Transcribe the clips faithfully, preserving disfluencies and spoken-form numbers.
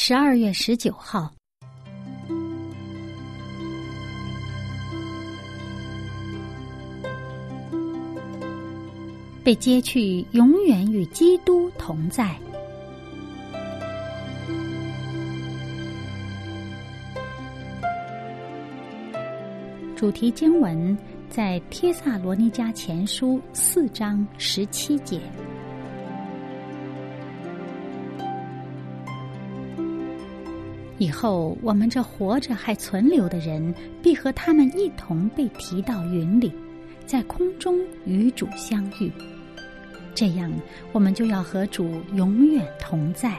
十二月十九号，被接去，永远与基督同在。主题经文在帖撒罗尼迦前书四章十七节。以后我们这活着还存留的人，必和他们一同被提到云里，在空中与主相遇。这样，我们就要和主永远同在。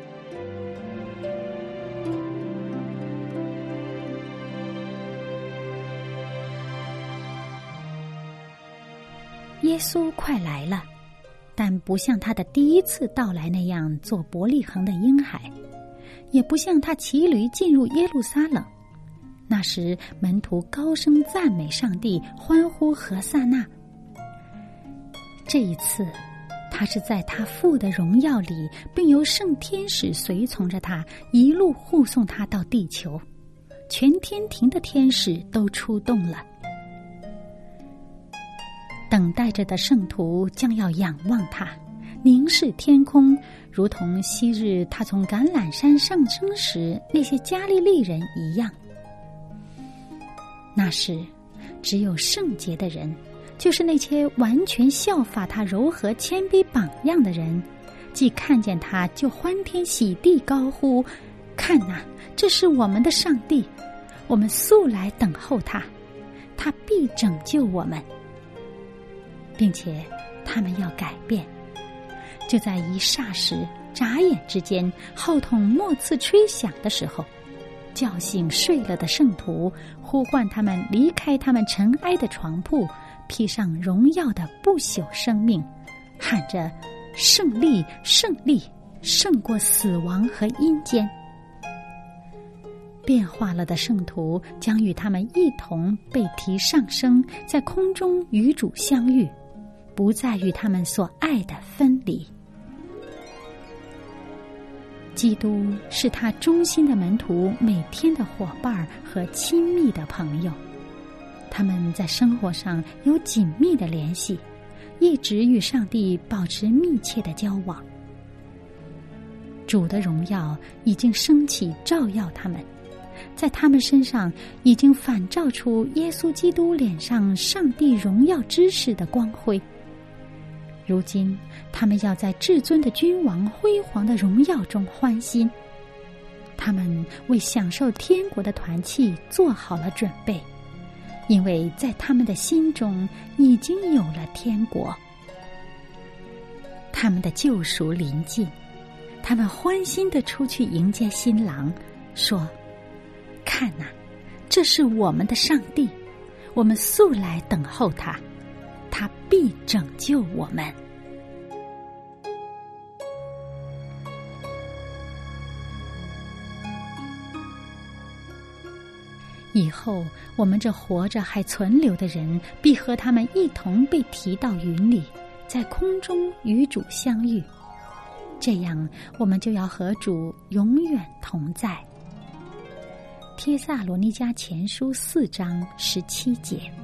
耶稣快来了，但不像他的第一次到来那样做伯利恒的婴孩，也不像他骑驴进入耶路撒冷。那时门徒高声赞美上帝，欢呼何撒那。这一次他是在他父的荣耀里，并由圣天使随从着他，一路护送他到地球。全天庭的天使都出动了。等待着的圣徒将要仰望他，凝视天空，如同昔日他从橄榄山上升时那些加利利人一样。那时只有圣洁的人，就是那些完全效法他柔和谦卑榜样的人，既看见他就欢天喜地高呼，看哪，这是我们的上帝，我们素来等候他，他必拯救我们。并且他们要改变，就在一霎时眨眼之间，号筒末次吹响的时候，叫醒睡了的圣徒，呼唤他们离开他们尘埃的床铺，披上荣耀的不朽生命，喊着胜利胜利，胜过死亡和阴间。变化了的圣徒将与他们一同被提上升，在空中与主相遇，不再与他们所爱的分离。基督是他忠心的门徒每天的伙伴和亲密的朋友，他们在生活上有紧密的联系，一直与上帝保持密切的交往。主的荣耀已经升起照耀他们，在他们身上已经反照出耶稣基督脸上上帝荣耀之势的光辉。如今他们要在至尊的君王辉煌的荣耀中欢欣，他们为享受天国的团契做好了准备，因为在他们的心中已经有了天国。他们的救赎临近，他们欢欣地出去迎接新郎，说，看哪，这是我们的上帝，我们素来等候他，他必拯救我们。以后我们这活着还存留的人，必和他们一同被提到云里，在空中与主相遇。这样，我们就要和主永远同在。帖撒罗尼迦前书四章十七节。